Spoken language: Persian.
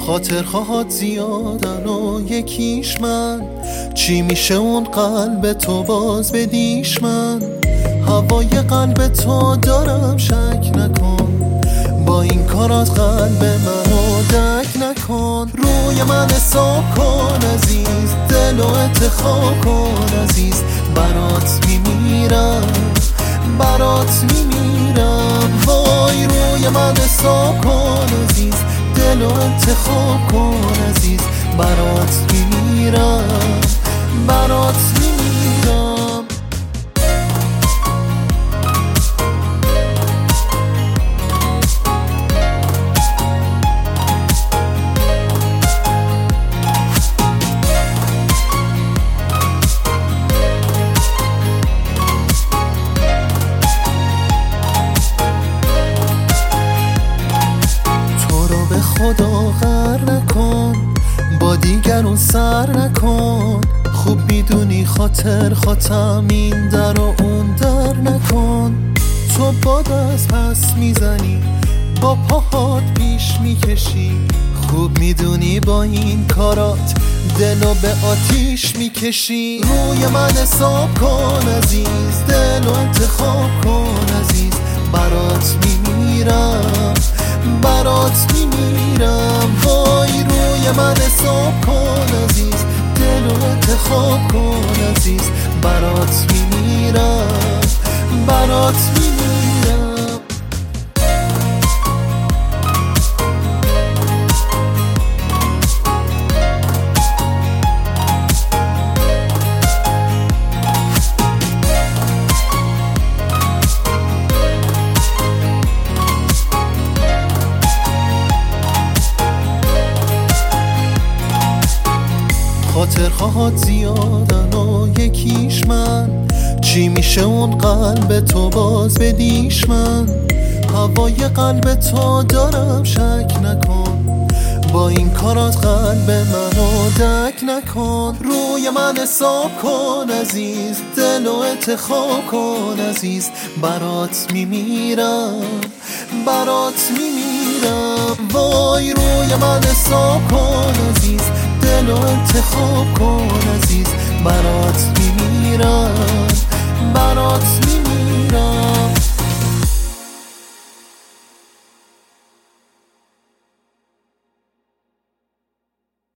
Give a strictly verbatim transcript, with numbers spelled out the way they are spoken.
خاطرهات زیادن و یکیش من، چی میشه اون قلب تو باز بدیش من؟ هوای قلب تو دارم شک نکن، با این کارات قلب منو دک نکن. روی من حساب کن عزیز، دل و انتخاب کن عزیز، برات میمیرم برات میمیرم. وای روی من حساب کن عزیز، دل و انتخاب کن عزیز، برات میمیرم برات میمیرم. خدا غر نکن، با دیگرون سر نکن، خوب میدونی خاطر خاتم این در و اون در نکن. تو باد از پس میزنی، با پاهات پیش میکشی، خوب میدونی با این کارات دلو به آتیش میکشی. روی من حساب کن عزیز، دل و انتخاب کن عزیز، برات میمیرم برات میمیرم. وای روی من حساب کن عزیز، دل و انتخاب کن عزیز، برات میمیرم برات میمیرم. خاطرهات زیادن و یکیش من، چی میشه اون قلب تو باز بدیش من؟ هوای قلب تو دارم شک نکن، با این کارات قلب منو دک نکن. روی من حساب کن عزیز، دل و انتخاب کن عزیز، برات میمیرم برات میمیرم. وای روی من حساب کن عزیز، دل و انتخاب کن